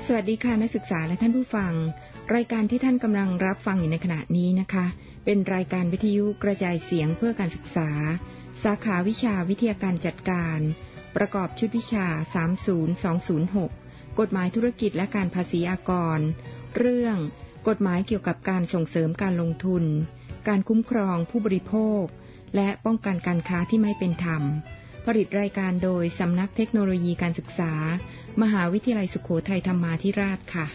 สวัสดีค่ะนักศึกษาและท่านผู้ฟังรายการที่ท่านกำลังรับฟังอยู่ในขณะนี้นะคะเป็นรายการวิทยุกระจายเสียงเพื่อการศึกษาสาขาวิชาวิทยาการจัดการประกอบชุดวิชา30206กฎหมายธุรกิจและการภาษีอากรเรื่องกฎหมายเกี่ยวกับการส่งเสริมการลงทุนการคุ้มครองผู้บริโภคและป้องกันการค้าที่ไม่เป็นธรรมผลิตรายการโดยสำนักเทคโนโลยีการศึกษามหาวิทยาลัยสุโขทัยธรรมาธิราชค่ะ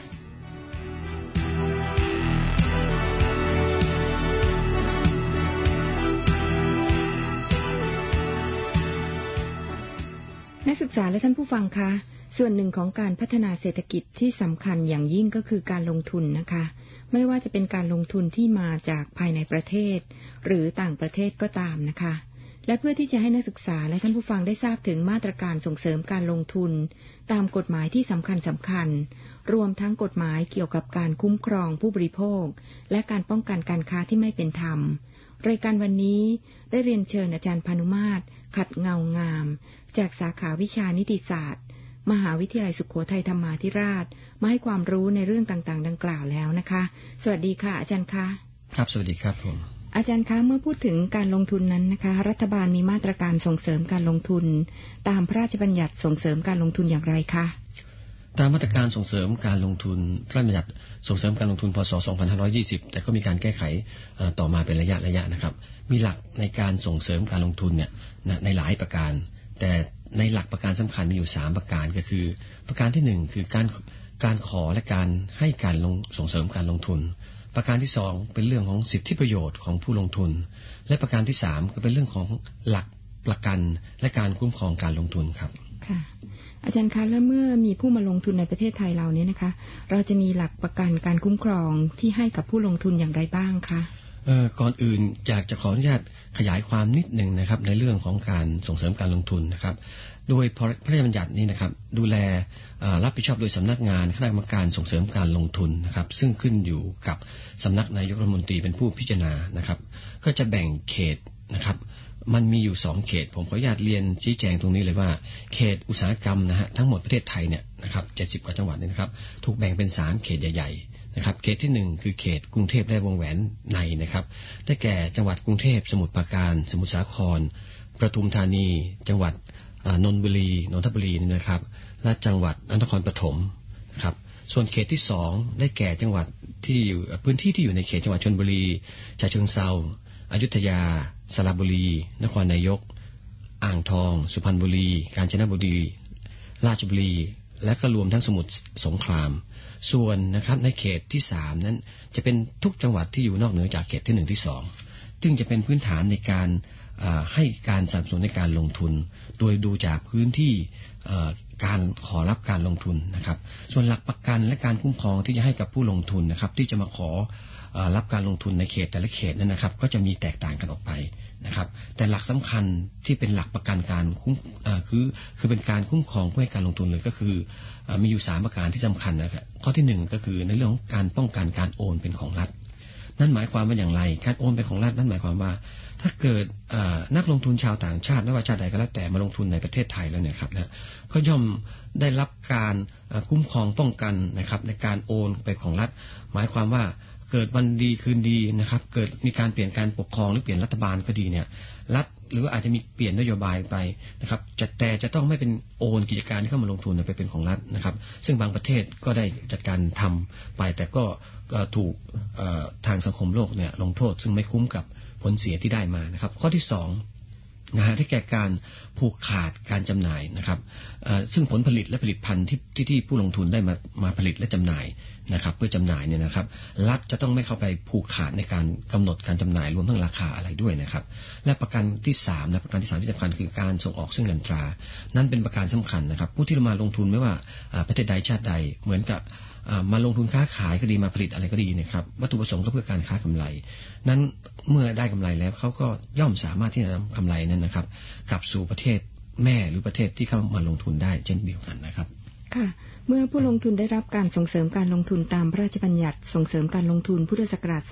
นักศึกษาและท่านผู้ฟังคะส่วนหนึ่งของการพัฒนาเศรษฐกิจที่สำคัญอย่างยิ่งก็คือการลงทุนนะคะไม่ว่าจะเป็นการลงทุนที่มาจากภายในประเทศหรือต่างประเทศก็ตามนะคะและเพื่อที่จะให้นักศึกษาและท่านผู้ฟังได้ทราบถึงมาตรการส่งเสริมการลงทุนตามกฎหมายที่สำคัญรวมทั้งกฎหมายเกี่ยวกับการคุ้มครองผู้บริโภคและการป้องกันการค้าที่ไม่เป็นธรรมรายการวันนี้ได้เรียนเชิญอาจารย์พานุมาตรขัดเงางามจากสาขาวิชานิติศาสตร์มหาวิทยาลัยสุโขทัยธรรมาธิราชมาให้ความรู้ในเรื่องต่างๆดังกล่าวแล้วนะคะสวัสดีค่ะอาจารย์คะครับสวัสดีครับผมอาจารย์คะเมื่อพูดถึงการลงทุนนั้นนะคะรัฐบาลมีมาตรการส่งเสริมการลงทุนตามพระราชบัญญัติส่งเสริมการลงทุนอย่างไรคะตามมาตรการส่งเสริมการลงทุนพระราชบัญญัติส่งเสริมการลงทุนพ.ศ. 2520แต่ก็มีการแก้ไขต่อมาเป็นระยะนะครับมีหลักในการส่งเสริมการลงทุนเนี่ยในหลายประการแต่ในหลักประการสำคัญมีอยู่3ประการก็คือประการที่1คือการขอและการให้การส่งเสริมการลงทุนประการที่2เป็นเรื่องของสิทธิประโยชน์ของผู้ลงทุนและประการที่3ก็เป็นเรื่องของหลักประกันและการคุ้มครองการลงทุนครับค่ะอาจารย์คะแล้วเมื่อมีผู้มาลงทุนในประเทศไทยเราเนี่ยนะคะเราจะมีหลักประกันการคุ้มครองที่ให้กับผู้ลงทุนอย่างไรบ้างคะก่อนอื่นอยากจะขออนุญาตขยายความนิดนึงนะครับในเรื่องของการส่งเสริมการลงทุนนะครับโดยพระราชบัญญัตินี้นะครับดูแลรับผิดชอบโดยสำนักงานคณะกรรมการส่งเสริมการลงทุนนะครับซึ่งขึ้นอยู่กับสำนักนายกรัฐมนตรีเป็นผู้พิจารณานะครับก็จะแบ่งเขตนะครับมันมีอยู่2เขตผมขออนุญาตเรียนชี้แจงตรงนี้เลยว่าเขตอุตสาหกรรมนะฮะทั้งหมดประเทศไทยเนี่ยนะครับ70กว่าจังหวัดเนี่ยนะครับถูกแบ่งเป็น3เขตใหญ่ๆนะครับเขตที่1คือเขตกรุงเทพและวงแหวนในนะครับได้แก่จังหวัดกรุงเทพสมุทรปราการสมุทรสาครปทุมธานีจังหวัดนนทบุรีนะครับและจังหวัดนครปฐมนะครับส่วนเขตที่2ได้แก่จังหวัดที่อยู่พื้นที่ที่อยู่ในเขตจังหวัดชลบุรีฉะเชิงเทราอยุธยาสระบุรีนครนายกอ่างทองสุพรรณบุรีกาญจนบุรีราชบุรีและก็รวมทั้งสมุทรสงครามส่วนนะครับในเขตที่3นั้นจะเป็นทุกจังหวัดที่อยู่นอกเหนือจากเขตที่1ที่2ซึ่งจะเป็นพื้นฐานในการให้การสนับสนุนในการลงทุนโดยดูจากพื้นที่การขอรับการลงทุนนะครับส่วนหลักประกันและการคุ้มครองที่จะให้กับผู้ลงทุนนะครับที่จะมาขอรับการลงทุนในเขตแต่ละเขตนั้นนะครับก็จะมีแตกต่างกันออกไปนะครับแต่หลักสำคัญที่เป็นหลักประกันการคุ้มคือเป็นการคุ้มครองเพื่อให้การลงทุนเลยก็คือมีอยู่3ประการที่สำคัญนะครับข้อที่1ก็คือในเรื่องของการป้องกันการโอนเป็นของรัฐนั่นหมายความว่าอย่างไรการโอนเป็นของรัฐนั่นหมายความว่าถ้าเกิดนักลงทุนชาวต่างชาติไม่ว่าชาติใดก็แล้วแต่มาลงทุนในประเทศไทยแล้วเนี่ยครับนะก็ย่อมได้รับการคุ้มครองป้องกันนะครับในการโอนไปของรัฐหมายความว่าเกิดวันดีคืนดีนะครับเกิดมีการเปลี่ยนการปกครองหรือเปลี่ยนรัฐบาลก็ดีเนี่ยรัฐหรืออาจจะมีเปลี่ยนนโยบายไปนะครับแต่จะต้องไม่เป็นโอนกิจการที่เข้ามาลงทุนไปเป็นของรัฐนะครับซึ่งบางประเทศก็ได้จัดการทำไปแต่ก็ถูกทางสังคมโลกเนี่ยลงโทษซึ่งไม่คุ้มกับผลเสียที่ได้มานะครับข้อที่2นะฮะที่แก่การผูกขาดการจำหน่ายนะครับซึ่งผลผลิตและผลิตภัณฑ์ที่ผู้ลงทุนได้มาผลิตและจำหน่ายนะครับเพื่อจำหน่ายเนี่ยนะครับรัฐจะต้องไม่เข้าไปผูกขาดในการกำหนดการจำหน่ายรวมทั้งราคาอะไรด้วยนะครับและประกันที่3นะประกันที่3ที่สำคัญคือการส่งออกซึ่งเงินตรานั่นเป็นประการสำคัญนะครับผู้ที่มาลงทุนไม่ว่าประเทศใดชาติใดเหมือนกับมาลงทุนค้าขายก็ดีมาผลิตอะไรก็ดีนะครับวัตถุประสงค์ก็เพื่อการค้ากำไรนั้นเมื่อได้กำไรแล้วเขาก็ย่อมสามารถที่จะนำกำไรนั้นนะครับกลับสู่ประเทศแม่หรือประเทศที่เข้ามาลงทุนได้เช่นเดียวกันนะครับค่ะเมื่อผู้ลงทุนได้รับการส่งเสริมการลงทุนตามพระราชบัญญัติส่งเสริมการลงทุนพุทธศักราช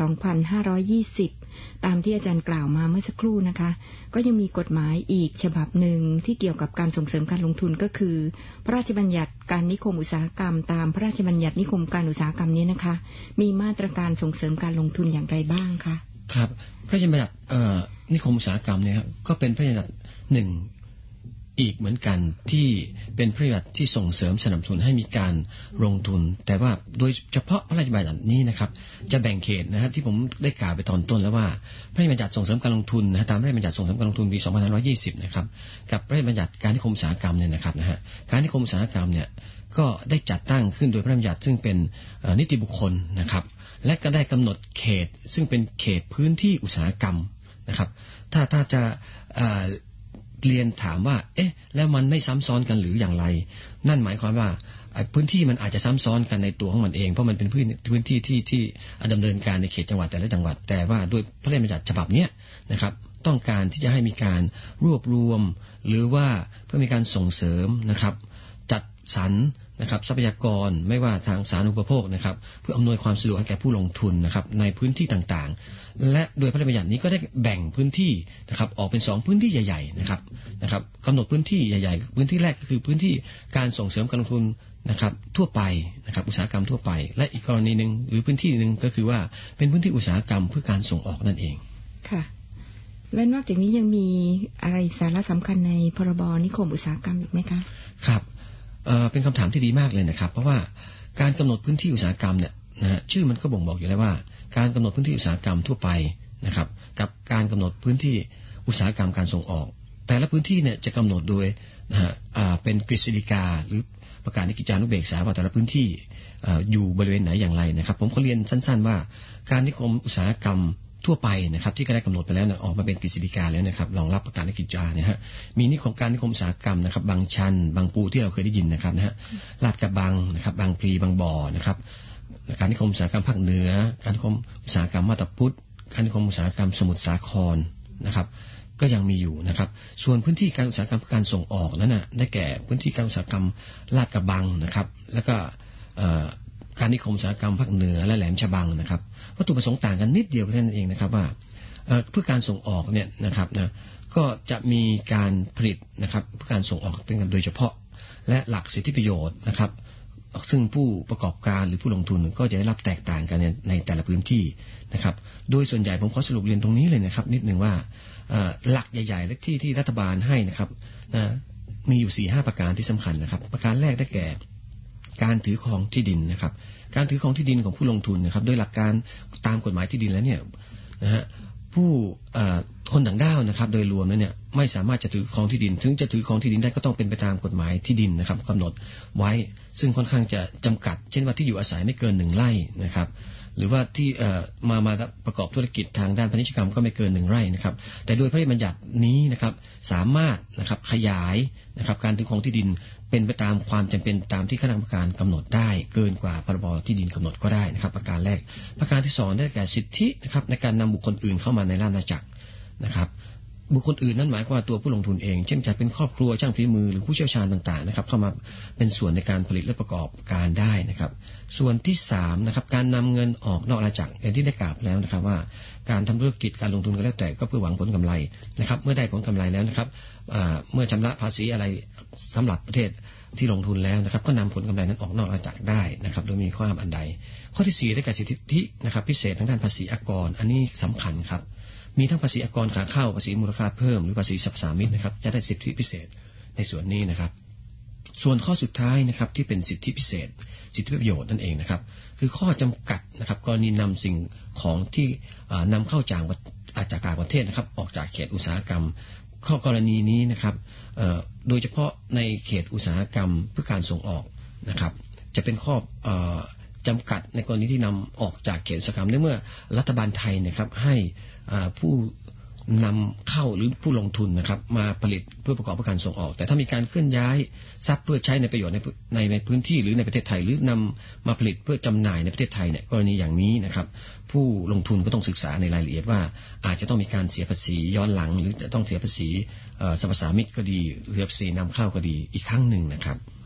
2520 ตามที่อาจารย์กล่าวมาเมื่อสักครู่นะคะก็ยังมีกฎหมายอีกฉบับหนึ่งที่เกี่ยวกับการส่งเสริมการลงทุนก็คือพระราชบัญญัติการนิคมอุตสาหกรรมตามพระราชบัญญัตินิคมการอุตสาหกรรมนี้นะคะมีมาตรการส่งเสริมการลงทุนอย่างไรบ้างคะครับพระราชบัญญัตินิคมอุตสาหกรรมเนี่ยครับก็เป็นพระราชบัญญัติหนึ่งอีกเหมือนกันที่เป็นพระราชบัญญัติที่ส่งเสริมสนับสนุนให้มีการลงทุนแต่ว่าโดยเฉพาะพระราชบัญญัตินี้นะครับจะแบ่งเขตนะฮะที่ผมได้กล่าวไปตอนต้นแล้วว่าพระราชบัญญัติส่งเสริมการลงทุนนะตามพระราชบัญญัติส่งเสริมการลงทุนปี 2520 นะครับกับพระราชบัญญัติการนิคมอุตสาหกรรมเนี่ยนะครับนะฮะการนิคมอุตสาหกรรมเนี่ยก็ได้จัดตั้งขึ้นโดยพระราชบัญญัติซึ่งเป็นนิติบุคคลนะครับและก็ได้กำหนดเขตซึ่งเป็นเขตพื้นที่อุตสาหกรรมนะครับถ้าจะเรียนถามว่าเอ๊ะแล้วมันไม่ซ้ำซ้อนกันหรืออย่างไรนั่นหมายความว่าพื้นที่มันอาจจะซ้ำซ้อนกันในตัวของมันเองเพราะมันเป็นพื้นที่ที่ดำเนินการในเขตจังหวัดแต่ละจังหวัดแต่ว่าโดยพระราชบัญญัติฉบับนี้นะครับต้องการที่จะให้มีการรวบรวมหรือว่าเพื่อมีการส่งเสริมนะครับจัดสรรนะครับทรัพยากรไม่ว่าทางสาธารณูปโภคนะครับเพื่ออำนวยความสะดวกให้แก่ผู้ลงทุนนะครับในพื้นที่ต่างๆและโดยพระราชบัญญัตินี้ก็ได้แบ่งพื้นที่นะครับออกเป็น2พื้นที่ใหญ่ๆนะครับกำหนดพื้นที่ใหญ่ๆพื้นที่แรกก็คือพื้นที่การส่งเสริมการลงทุนนะครับทั่วไปนะครับอุตสาหกรรมทั่วไปและอีกกรณีนึงหรือพื้นที่นึงก็คือว่าเป็นพื้นที่อุตสาหกรรมเพื่อการส่งออกนั่นเองค่ะและนอกจากนี้ยังมีอะไรสาระสำคัญในพรบนิคมอุตสาหกรรมอีกไหมคะครับเป็นคำถามที่ดีมากเลยนะครับเพราะว่าการกำหนดพื้นที่อุตสาหกรรมเนี่ยนะฮะชื่อมันก็บ่งบอกอยู่แล้วว่าการกำหนดพื้นที่อุตสาหกรรมทั่วไปนะครับกับการกำหนดพื้นที่อุตสาหกรรมการส่งออกแต่ละพื้นที่เนี่ยจะกำหนดโดยนะฮะเป็นกฤษฎีกาหรือประกาศในกิจจานุเบกษาว่าแต่ละพื้นที่อยู่บริเวณไหนอย่างไรนะครับผมขอเรียนสั้นๆว่าการนิคมอุตสาหกรรมทั่วไปนะครับที่ก็ได้กำหนดไปแล้วออกมาเป็นกฤษฎีกาแล้วนะครับรองรับประกาศในกิจจาเนี่ยฮะมีนิคมการนิคมอุตสาหกรรมนะครับบางชันบางปูที่เราเคยได้ยินนะครับนะฮะลาดกระบังนะครับบางพลีบางบ่อนะครับการนิคมอุตสาหกรรมภาคเหนือการนิคมอุตสาหกรรมมาตาพุธการนิคมอุตสาหกรรมสมุทรสาครนะครับก็ยังมีอยู่นะครับส่วนพื้นที่การอุตสาหกรรมการส่งออกนั้นน่ะได้แก่พื้นที่การอุตสาหกรรมลาดกระบังนะครับแล้วก็การนิคมอุตสาหกรรมภาคเหนือและแหลมฉบังนะครับวัตถุประสงค์ต่างกันนิดเดียวแค่นั้นเองนะครับว่าเพื่อการส่งออกเนี่ยนะครับนะก็จะมีการผลิตนะครับเพื่อการส่งออกเป็นกันโดยเฉพาะและหลักสิทธิประโยชน์นะครับซึ่งผู้ประกอบการหรือผู้ลงทุนก็จะได้รับแตกต่างกันในแต่ละพื้นที่นะครับโดยส่วนใหญ่ผมขอสรุปเรียนตรงนี้เลยนะครับนิดนึงว่าหลักใหญ่ๆและที่รัฐบาลให้นะครับมีอยู่ 4-5 ประการที่สำคัญนะครับประการแรกได้แก่การถือครองที่ดินนะครับการถือครองที่ดินของผู้ลงทุนนะครับโดยหลักการตามกฎหมายที่ดินแล้วเนี่ยนะฮะผู้คนต่างด้าวนะครับโดยรวมแล้วเนี่ยไม่สามารถจะถือครองที่ดินถึงจะถือครองที่ดินได้ก็ต้องเป็นไปตามกฎหมายที่ดินนะครับกำหนดไว้ซึ่งค่อนข้างจะจำกัดเช่นว่าที่อยู่อาศัยไม่เกิน1 ไร่นะครับหรือว่าที่มาประกอบธุรกิจทางด้านพาณิชยกรรมก็ไม่เกิน1 ไร่นะครับแต่โดยพระราชบัญญัตินี้นะครับสามารถนะครับขยายนะครับการถือครองที่ดินเป็นไปตามความจำเป็นตามที่คณะกรรมการกำหนดได้เกินกว่าพรบที่ดินกำหนดก็ได้นะครับประการแรกประการที่2ได้แก่สิทธินะครับในการนำบุคคลอื่นเข้ามาในราชอาณาจักรนะครับบุคคลอื่นนั้นหมายความว่าตัวผู้ลงทุนเองเช่นจะเป็นครอบครัวช่างฝีมือหรือผู้เชี่ยวชาญต่างๆนะครับเข้ามาเป็นส่วนในการผลิตและประกอบการได้นะครับส่วนที่3นะครับการนำเงินออกนอกอาณาจักรอย่างที่ได้กล่าวแล้วนะครับว่าการทำธุรกิจการลงทุนก็แล้วแต่ก็เพื่อหวังผลกำไรนะครับเมื่อได้ผลกำไรแล้วนะครับเมื่อชำระภาษีอะไรสำหรับประเทศที่ลงทุนแล้วนะครับก็นำผลกำไรนั้นออกนอกอาณาจักรได้นะครับโดยมีข้อห้ามอันใดข้อที่4ได้แก่สิทธินะครับพิเศษทางด้านภาษีอากรอันนี้สำคัญครับมีทั้งภาษีอากรขาเข้าภาษีมูลค่าเพิ่มหรือภาษีสรรพสามิตนะครับจะได้สิทธิพิเศษในส่วนนี้นะครับส่วนข้อสุดท้ายนะครับที่เป็นสิทธิพิเศษสิทธิประโยชน์นั่นเองนะครับคือข้อจำกัดนะครับกรณีนำสิ่งของที่นำเข้าจากต่างประเทศนะครับออกจากเขตอุตสาหกรรมข้อกรณีนี้นะครับโดยเฉพาะในเขตอุตสาหกรรมเพื่อการส่งออกนะครับจะเป็นข้อจำกัดในกรณีที่นำออกจากเขตอุตสาหกรรมเมื่อรัฐบาลไทยนะครับให้ผู้นำเข้าหรือผู้ลงทุนนะครับมาผลิตเพื่อประกอบการส่งออกแต่ถ้ามีการเคลื่อนย้ายทรัพย์เพื่อใช้ในประโยชน์ในพื้นที่หรือในประเทศไทยหรือนำมาผลิตเพื่อจำหน่ายในประเทศไทยเนี่ยกรณีอย่างนี้นะครับผู้ลงทุนก็ต้องศึกษาในรายละเอียดว่าอาจจะต้องมีการเสียภาษีย้อนหลังหรือจะต้องเสียภาษีสรรพสามิตก็ดีหรือภาษีนำเข้าก็ดีอีกครั้งหนึ่งนะครับ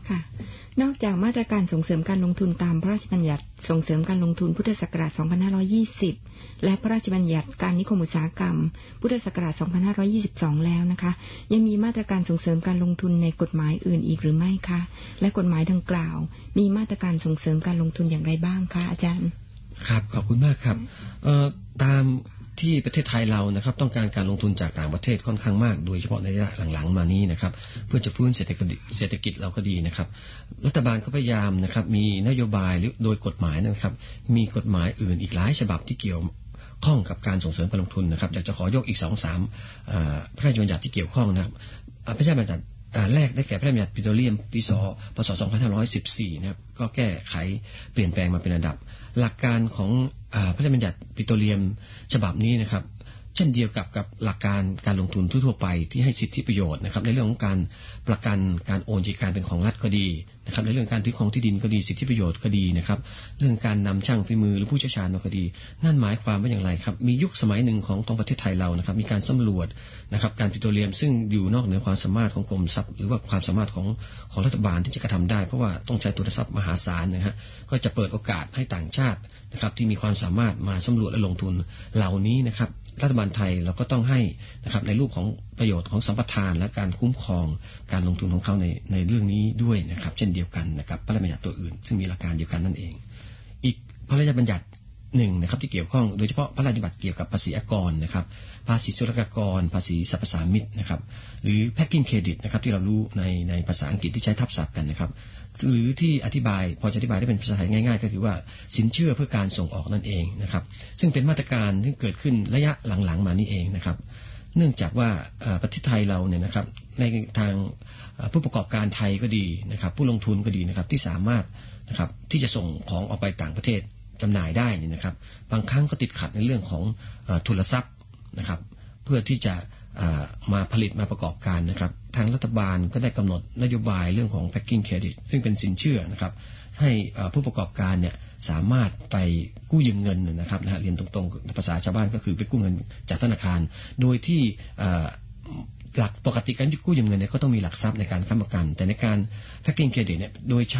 ค่ะนอกจากมาตรการส่งเสริมการลงทุนตามพระราชบัญญัติส่งเสริมการลงทุนพุทธศักราช 2520 และพระราชบัญญัติการนิคมอุตสาหกรรมพุทธศักราช 2522 แล้วนะคะยังมีมาตรการส่งเสริมการลงทุนในกฎหมายอื่นอีกหรือไม่คะและกฎหมายดังกล่าวมีมาตรการส่งเสริมการลงทุนอย่างไรบ้างคะอาจารย์ครับขอบคุณมากครับตามที่ประเทศไทยเรานะครับต้องการการลงทุนจากต่างประเทศค่อนข้างมากโดยเฉพาะในระยะหลังๆมานี้นะครับเพื่อจะฟื้นเศรษฐกิจเราก็ดีนะครับรัฐบาลก็พยายามนะครับมีนโยบายหรือโดยกฎหมายนะครับมีกฎหมายอื่นอีกหลายฉบับที่เกี่ยวข้องกับการส่งเสริมการลงทุนนะครับอยากจะขอยกอีก 2-3 พระราชบัญญัติที่เกี่ยวข้องนะครับพระราชบัญญัติแรกได้แก่พระราชบัญญัติปิโตรเลียมพ.ศ. 2514นะครับก็แก้ไขเปลี่ยนแปลงมาเป็นระดับหลักการของพระราชบัญญัติปิโตรเลียมฉบับนี้นะครับเช่นเดียวกับหลักการการลงทุนทั่วไปที่ให้สิทธิประโยชน์นะครับในเรื่องของการประกันการโอนกิจการเป็นของรัฐก็ดีนะครับในเรื่องการถือครองที่ดินก็ดีสิทธิประโยชน์ก็ดีนะครับเรื่องการนำช่างฝีมือหรือผู้เชี่ยวชาญมาก็ดีนั่นหมายความว่าอย่างไรครับมียุคสมัยหนึ่งของประเทศไทยเรานะครับมีการสำรวจนะครับการปิโตรเลียมซึ่งอยู่นอกเหนือความสามารถของกรมทรัพย์หรือว่าความสามารถของรัฐบาลที่จะกระทำได้เพราะว่าต้องใช้ทุนทรัพย์มหาศาลนะฮะก็จะเปิดโอกาสให้ต่างชาตินะครับที่มีความสามารถมาสำรวจและลงทุนเหล่านี้นะครับรัฐบาลไทยเราก็ต้องให้นะครับในรูปของประโยชน์ของสัมปทานและการคุ้มครองการลงทุนของเขาในเรื่องนี้ด้วยนะครับเช่นเดียวกันนะครับพระราชบัญญัติตัวอื่นซึ่งมีหลักการเดียวกันนั่นเองอีกพระราชบัญญัติหนึ่งนะครับที่เกี่ยวข้องโดยเฉพาะพระราชบัญญัติเกี่ยวกับภาษีอากรนะครับภาษีศุลกากรภาษีสรรพสามิตนะครับหรือ packing credit นะครับที่เรารู้ในภาษาอังกฤษที่ใช้ทับศัพท์กันนะครับหรือที่อธิบายพอจะอธิบายได้เป็นภาษาไทยง่ายๆก็คือว่าสินเชื่อเพื่อการส่งออกนั่นเองนะครับซึ่งเป็นมาตรการที่เกิดขึ้นระยะหลังๆมานี่เองนะครับเนื่องจากว่าประเทศไทยเราเนี่ยนะครับในทางผู้ประกอบการไทยก็ดีนะครับผู้ลงทุนก็ดีนะครับที่สามารถนะครับที่จะส่งของออกไปต่างประเทศจำหน่ายได้นี่นะครับบางครั้งก็ติดขัดในเรื่องของทุนทรัพย์นะครับเพื่อที่จะมาผลิตมาประกอบการนะครับทางรัฐบาลก็ได้กำหนดนโยบายเรื่องของ packing credit ซึ่งเป็นสินเชื่อนะครับให้ผู้ประกอบการเนี่ยสามารถไปกู้ยืมเงินนะครับเรียนตรงๆภาษาชาวบ้านก็คือไปกู้เงินจากธนาคารโดยที่หลักปกติการกู้ยืมเงินเนี่ยก็ต้องมีหลักทรัพย์ในการค้ำประกันแต่ในการ packing credit เนี่ยโดยใช้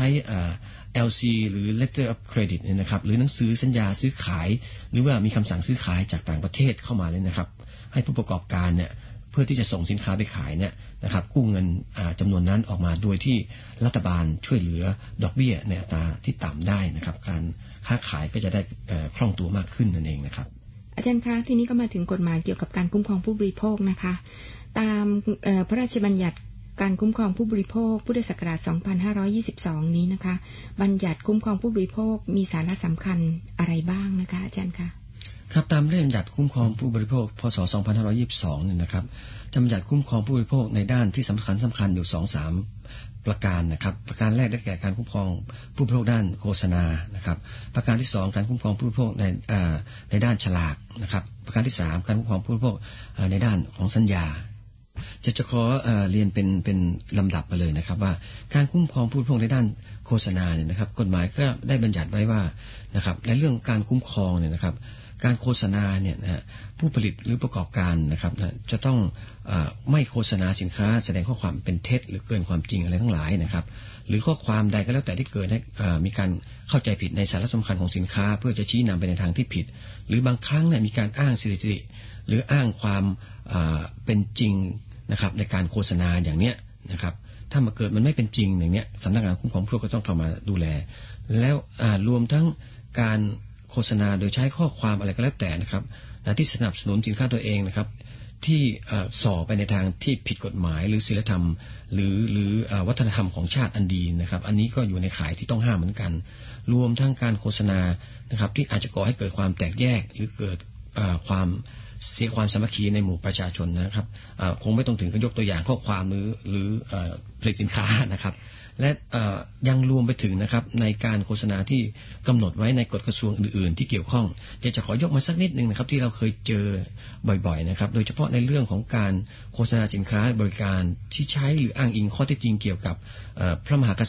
LC หรือ letter of credit เนี่ยนะครับหรือหนังสือสัญญาซื้อขายหรือว่ามีคำสั่งซื้อขายจากต่างประเทศเข้ามาเลยนะครับให้ผู้ประกอบการเนี่ยเพื่อที่จะส่งสินค้าไปขายเนี่ยนะครับกู้เงินจำนวนนั้นออกมาโดยที่รัฐบาลช่วยเหลือดอกเบี้ยในอัตราที่ต่ำได้นะครับการค้าขายก็จะได้คล่องตัวมากขึ้นนั่นเองนะครับอาจารย์คะทีนี้ก็มาถึงกฎหมายเกี่ยวกับการคุ้มครองผู้บริโภคนะคะตามพระราชบัญญัติการคุ้มครองผู้บริโภคพุทธศักราช 2522 นี้นะคะบัญญัติคุ้มครองผู้บริโภคมีสาระสำคัญอะไรบ้างนะคะอาจารย์คะครับตามเรื่องบัญญัติคุ้มครองผู้บริโภคพ.ศ. 2522เนี่ยนะครับจะบัญญัติคุ้มครองผู้บริโภคในด้านที่สำคัญอยู่ 2-3 ประการนะครับประการแรกได้แก่การคุ้มครองผู้บริโภคด้านโฆษณานะครับประการที่2การคุ้มครองผู้บริโภคในด้านฉลากนะครับประการที่3การคุ้มครองผู้บริโภคในด้านของสัญญาจะขอเรียนเป็นลำดับไปเลยนะครับว่าการคุ้มครองผู้บริโภคในด้านโฆษณาเนี่ยนะครับกฎหมายก็ได้บัญญัติไว้ว่านะครับในเรื่องการคุ้มครองเนี่ยนะครับการโฆษณาเนี่ยนะผู้ผลิตหรือประกอบการนะครับจะต้องไม่โฆษณาสินค้าแสดงข้อความเป็นเท็จหรือเกินความจริงอะไรทั้งหลายนะครับหรือข้อความใดก็แล้วแต่ที่เกิดให้มีการเข้าใจผิดในสาระสำคัญของสินค้าเพื่อจะชี้นำไปในทางที่ผิดหรือบางครั้งเนี่ยมีการอ้างสถิติหรืออ้างความเป็นจริงนะครับในการโฆษณาอย่างเนี้ยนะครับถ้ามาเกิดมันไม่เป็นจริงอย่างเนี้ยสำนักงานคุ้มครองผู้บริโภคก็ต้องเข้ามาดูแลแล้วรวมทั้งการโฆษณาโดยใช้ข้อความอะไรก็แล้วแต่นะครับที่สนับสนุนสินค้าตัวเองนะครับที่ส่อไปในทางที่ผิดกฎหมายหรือศีลธรรมหรือวัฒนธรรมของชาติอันดีนะครับอันนี้ก็อยู่ในข่ายที่ต้องห้ามเหมือนกันรวมทั้งการโฆษณานะครับที่อาจจะก่อให้เกิดความแตกแยกหรือเกิดความเสียความสามัคคีในหมู่ประชาชนนะครับคงไม่ต้องถึงกับยกตัวอย่างข้อความหรือผลิตสินค้านะครับและยังรวมไปถึงนะครับในการโฆษณาที่กำหนดไว้ในกฎกระทรวงอื่นๆที่เกี่ยวข้องจะขอยกมาสักนิดนึงนะครับที่เราเคยเจอบ่อยๆนะครับโดยเฉพาะในเรื่องของการโฆษณาสินค้าบริการที่ใช้หรืออ้างอิงข้อเท็จจริงเกี่ยวกับพระมหากษัตริย์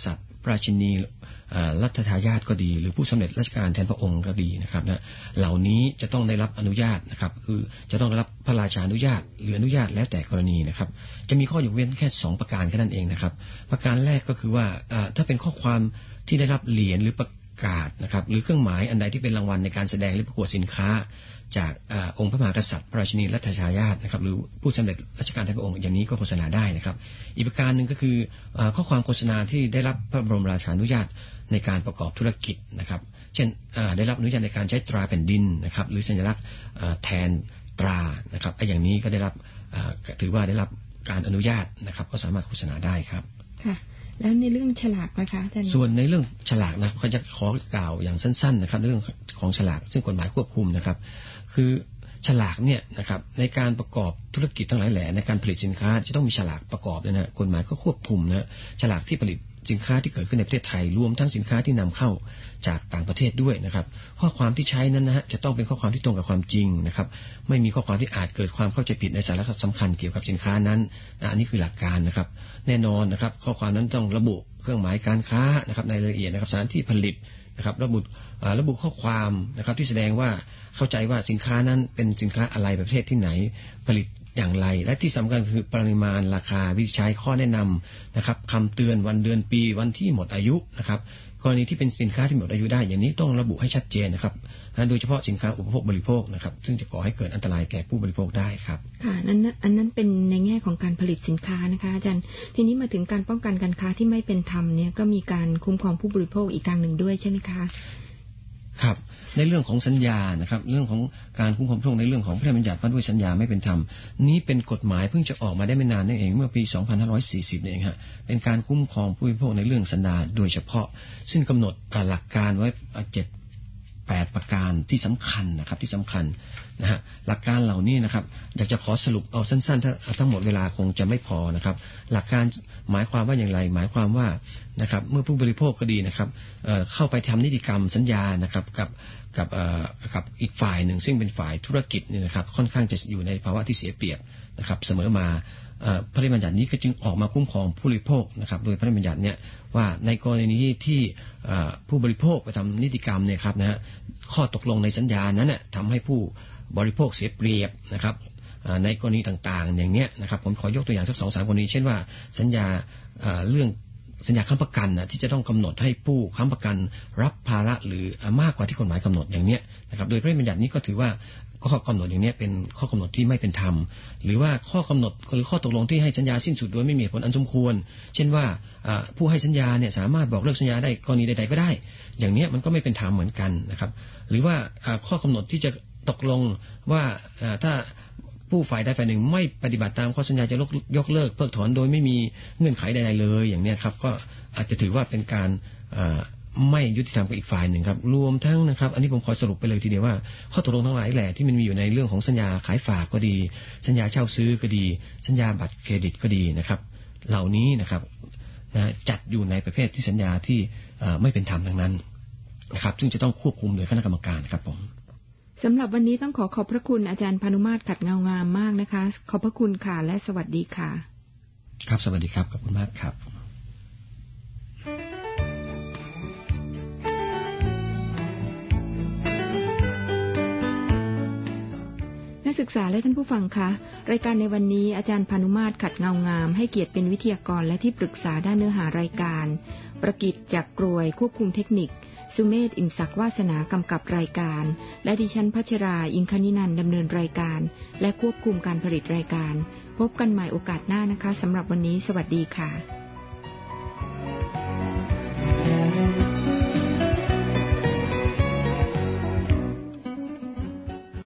พระราชินีรัชทายาทก็ดีหรือผู้สำเร็จราชการแทนพระองค์ก็ดีนะครับนะเหล่านี้จะต้องได้รับอนุญาตนะครับคือจะต้องได้รับพระราชานุญาตหรืออนุญาตแล้วแต่กรณีนะครับจะมีข้อยกเว้นแค่2ประการแค่นั้นเองนะครับประการแรกก็คือว่าถ้าเป็นข้อความที่ได้รับเหรียญหรือประกาศนะครับหรือเครื่องหมายอันใดที่เป็นรางวัลในการแสดงหรือประกวดสินค้าจากองค์พระมหากษัตริย์พระราชินีรัชทายาทนะครับหรือผู้สำเร็จราชการแทนพระองค์อย่างนี้ก็โฆษณาได้นะครับอีกประการหนึ่งก็คือข้อความโฆษณาที่ได้รับพระบรมราชานุญาตในการประกอบธุรกิจนะครับเช่นได้รับอนุญาตในการใช้ตราแผ่นดินนะครับหรือสัญลักษณ์แทนตรานะครับอย่างนี้ก็ได้รับถือว่าได้รับการอนุญาตนะครับก็สามารถโฆษณาได้ครับค่ะแล้วในเรื่องฉลากนะคะอาจารย์ส่วนในเรื่องฉลากนะเขาจะขอกล่าวอย่างสั้นๆนะครับในเรื่องของฉลากซึ่งกฎหมายควบคุมนะครับคือฉลากเนี่ยนะครับในการประกอบธุรกิจทั้งหลายแหล่ในการผลิตสินค้าจะต้องมีฉลากประกอบด้วยนะกฎหมายก็ควบคุมนะฉลากที่ผลิตสินค้าที่เกิดขึ้นในประเทศไทยรวมทั้งสินค้าที่นำเข้าจากต่างประเทศด้วยนะครับข้อความที่ใช้นั้นนะฮะจะต้องเป็นข้อความที่ตรงกับความจริงนะครับไม่มีข้อความที่อาจเกิดความเข้าใจผิดในสาระสำคัญเกี่ยวกับสินค้านั้นอันนี้คือหลักการนะครับแน่นอนนะครับข้อความนั้นต้องระบุเครื่องหมายการค้านะครับในรายละเอียดนะครับสถานที่ผลิตนะครับระบุข้อความนะครับที่แสดงว่าเข้าใจว่าสินค้านั้นเป็นสินค้าอะไรประเภทที่ไหนผลิตอย่างไรและที่สำคัญคือปริมาณราคาวิธีใช้ข้อแนะนำนะครับคำเตือนวันเดือนปีวันที่หมดอายุนะครับกรณีที่เป็นสินค้าที่หมดอายุได้อย่างนี้ต้องระบุให้ชัดเจนนะครับโดยเฉพาะสินค้าอุปโภคบริโภคนะครับซึ่งจะก่อให้เกิดอันตรายแก่ผู้บริโภคได้ครับค่ะอันนั้นเป็นในแง่ของการผลิตสินค้านะคะอาจารย์ทีนี้มาถึงการป้องกันการค้าที่ไม่เป็นธรรมเนี่ยก็มีการคุ้มครองผู้บริโภคอีกทางหนึ่งด้วยใช่ไหมคะครับในเรื่องของสัญญานะครับเรื่องของการคุ้มครองผู้บริโภคในเรื่องของพระราชบัญญัติว่าด้วยสัญญาไม่เป็นธรรมนี้เป็นกฎหมายเพิ่งจะออกมาได้ไม่นานนี่เองเมื่อปี 2540 เองฮะเป็นการคุ้มครองผู้บริโภคในเรื่องสัญญาโดยเฉพาะซึ่งกำหนดหลักการไว้8ประการที่สำคัญนะครับที่สำคัญนะฮะหลักการเหล่านี้นะครับอยากจะขอสรุปเอาสั้นๆถ้าทั้งหมดเวลาคงจะไม่พอนะครับหลักการหมายความว่าอย่างไรหมายความว่านะครับเมื่อผู้บริโภคก็ดีนะครับเข้าไปทำนิติกรรมสัญญานะครับกับอีกฝ่ายหนึ่งซึ่งเป็นฝ่ายธุรกิจนี่นะครับค่อนข้างจะอยู่ในภาวะที่เสียเปรียบนะครับเสมอมาพระราชบัญญัตินี้ก็จึงออกมาคุ้มครองผู้บริโภคนะครับโดยพระราชบัญญัติเนี่ยว่าในกรณีที่ผู้บริโภคไปทำนิติกรรมเนี่ยครับนะฮะข้อตกลงในสัญญานั้นเนี่ยทำให้ผู้บริโภคเสียเปรียบนะครับในกรณีต่างๆอย่างเนี้ยนะครับผมขอยกตัวอย่างสัก 2-3 กรณีเช่นว่าสัญญาเรื่องสัญญาค้ำประกันที่จะต้องกำหนดให้ผู้ค้ำประกันรับภาระหรือมากกว่าที่กฎหมายกำหนดอย่างเนี้ยนะครับโดยพระราชบัญญัตินี้ก็ถือว่าข้อกำหนดอย่างนี้เป็นข้อกำหนดที่ไม่เป็นธรรมหรือว่าข้อกำหนดหรือข้อตกลงที่ให้สัญญาสิ้นสุดโดยไม่มีเหตุผลอันสมควรเช่นว่าผู้ให้สัญญาเนี่ยสามารถบอกเลิกสัญญาได้กรณีใดๆก็ได้อย่างนี้มันก็ไม่เป็นธรรมเหมือนกันนะครับหรือว่าข้อกำหนดที่จะตกลงว่าถ้าผู้ฝ่ายใดฝ่ายหนึ่งไม่ปฏิบัติตามข้อสัญญาจะยกเลิกเพิกถอนโดยไม่มีเงื่อนไขใดๆเลยอย่างนี้ครับก็อาจจะถือว่าเป็นการไม่ยุติธรรมกับอีกฝ่ายหนึ่งครับรวมทั้งนะครับอันนี้ผมขอสรุปไปเลยทีเดียวว่าข้อตกลงทั้งหลายแหละที่มันมีอยู่ในเรื่องของสัญญาขายฝากก็ดีสัญญาเช่าซื้อก็ดีสัญญาบัตรเครดิตก็ดีนะครับเหล่านี้นะครับจัดอยู่ในประเภทที่สัญญาที่ไม่เป็นธรรมทั้งนั้นนะครับซึ่งจะต้องควบคุมโดยคณะกรรมการครับผมสำหรับวันนี้ต้องขอบพระคุณอาจารย์พานุมาตรขัดเงางามมากนะคะขอบพระคุณค่ะและสวัสดีค่ะครับสวัสดีครับขอบคุณมากครับศึกษาและท่านผู้ฟังคะรายการในวันนี้อาจารย์พานุมาตรขัดเงางามให้เกียรติเป็นวิทยากรและที่ปรึกษาด้านเนื้อหารายการประกิตจากกรวยควบคุมเทคนิคสุเมธอิ่มศักดิ์วาสนากำกับรายการและดิฉันพัชราอิงคณินันท์ดำเนินรายการและควบคุมการผลิตรายการพบกันใหม่โอกาสหน้านะคะสำหรับวันนี้สวัสดีค่ะ